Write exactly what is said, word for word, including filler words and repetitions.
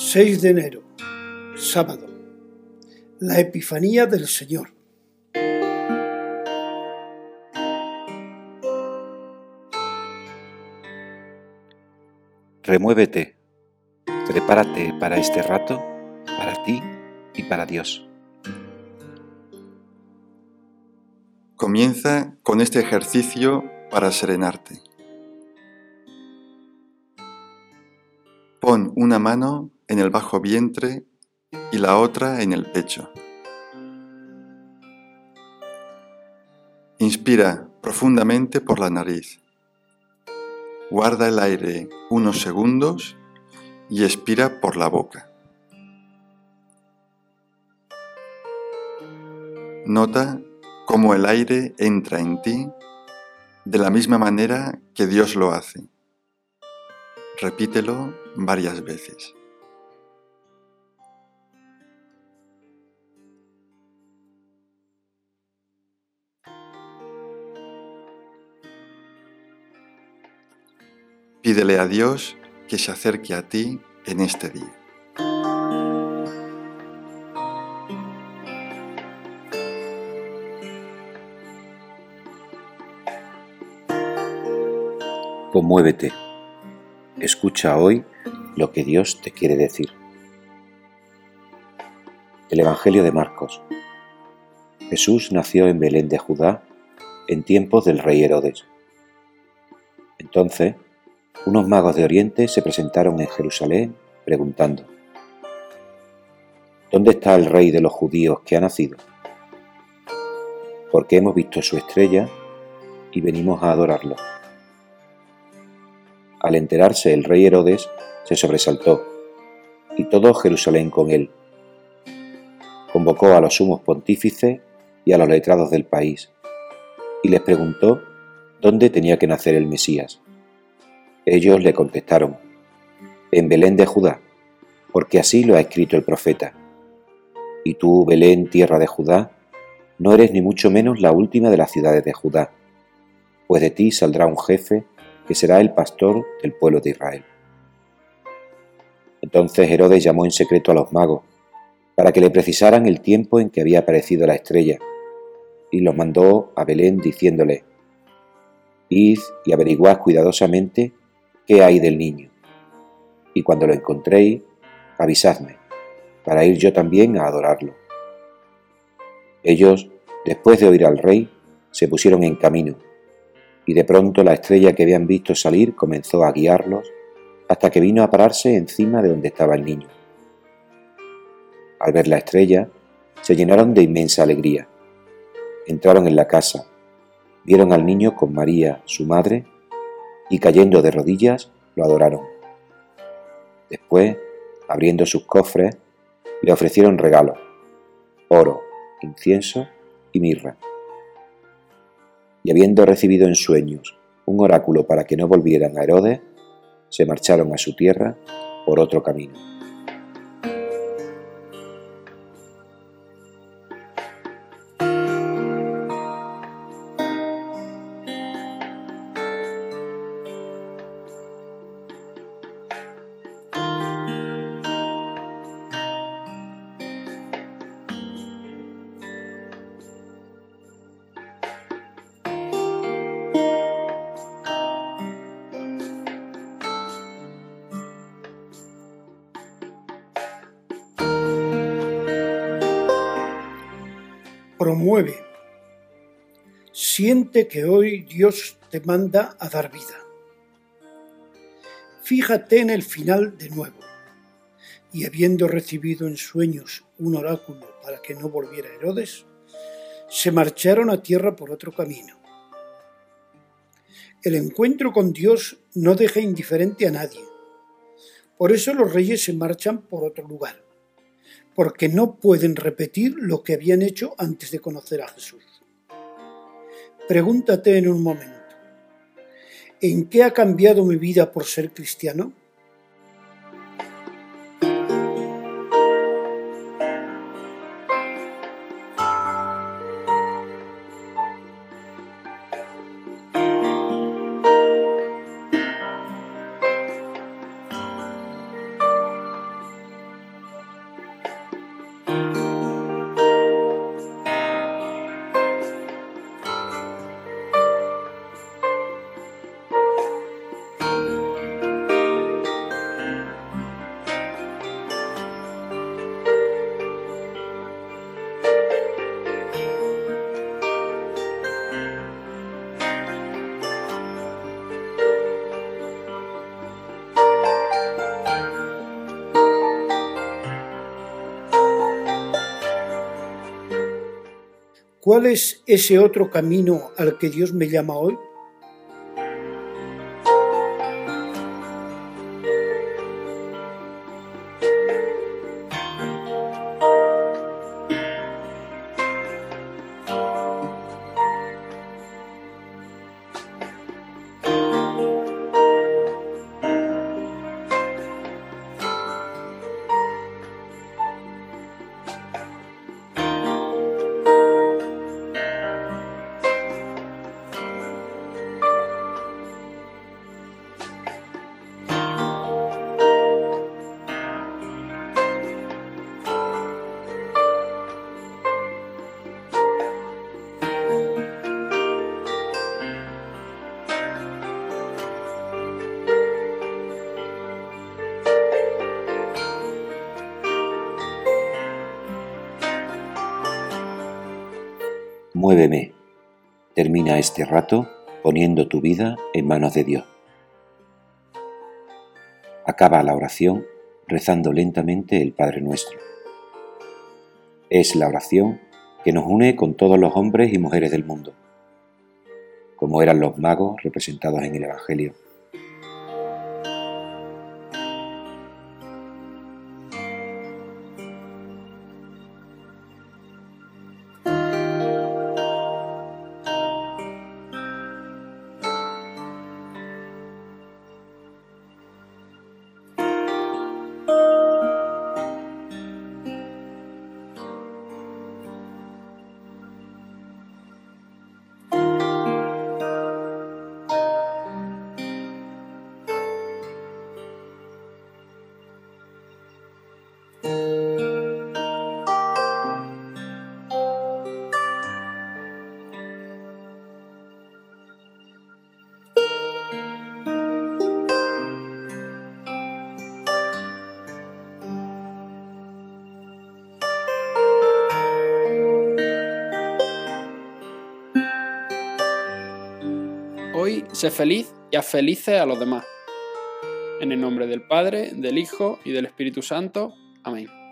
seis de enero, sábado, la Epifanía del Señor. Remuévete, prepárate para este rato, para ti y para Dios. Comienza con este ejercicio para serenarte. Pon una mano en el bajo vientre y la otra en el pecho. Inspira profundamente por la nariz. Guarda el aire unos segundos y expira por la boca. Nota cómo el aire entra en ti de la misma manera que Dios lo hace. Repítelo varias veces. Pídele a Dios que se acerque a ti en este día. Conmuévete. Escucha hoy lo que Dios te quiere decir. El Evangelio de Marcos. Jesús nació en Belén de Judá en tiempos del rey Herodes. Entonces, unos magos de Oriente se presentaron en Jerusalén preguntando: ¿Dónde está el rey de los judíos que ha nacido? Porque hemos visto su estrella y venimos a adorarlo. Al enterarse el rey Herodes se sobresaltó, y todo Jerusalén con él. Convocó a los sumos pontífices y a los letrados del país, y les preguntó dónde tenía que nacer el Mesías. Ellos le contestaron: en Belén de Judá, porque así lo ha escrito el profeta. Y tú, Belén, tierra de Judá, no eres ni mucho menos la última de las ciudades de Judá, pues de ti saldrá un jefe que será el pastor del pueblo de Israel. Entonces Herodes llamó en secreto a los magos, para que le precisaran el tiempo en que había aparecido la estrella, y los mandó a Belén diciéndole: id y averiguad cuidadosamente qué hay del niño, y cuando lo encontréis, avisadme, para ir yo también a adorarlo. Ellos, después de oír al rey, se pusieron en camino, y de pronto la estrella que habían visto salir comenzó a guiarlos hasta que vino a pararse encima de donde estaba el niño. Al ver la estrella, se llenaron de inmensa alegría. Entraron en la casa, vieron al niño con María, su madre, y cayendo de rodillas, lo adoraron. Después, abriendo sus cofres, le ofrecieron regalos: oro, incienso y mirra. Y habiendo recibido en sueños un oráculo para que no volvieran a Herodes, se marcharon a su tierra por otro camino. Promueve. Siente que hoy Dios te manda a dar vida. Fíjate en el final de nuevo. Y habiendo recibido en sueños un oráculo para que no volviera Herodes, se marcharon a tierra por otro camino. El encuentro con Dios no deja indiferente a nadie. Por eso los reyes se marchan por otro lugar, porque no pueden repetir lo que habían hecho antes de conocer a Jesús. Pregúntate en un momento: ¿en qué ha cambiado mi vida por ser cristiano? ¿Cuál es ese otro camino al que Dios me llama hoy? Muéveme. Termina este rato poniendo tu vida en manos de Dios. Acaba la oración rezando lentamente el Padre Nuestro. Es la oración que nos une con todos los hombres y mujeres del mundo, como eran los magos representados en el Evangelio. Hoy sé feliz y haz felices a los demás. En el nombre del Padre, del Hijo y del Espíritu Santo. Amén.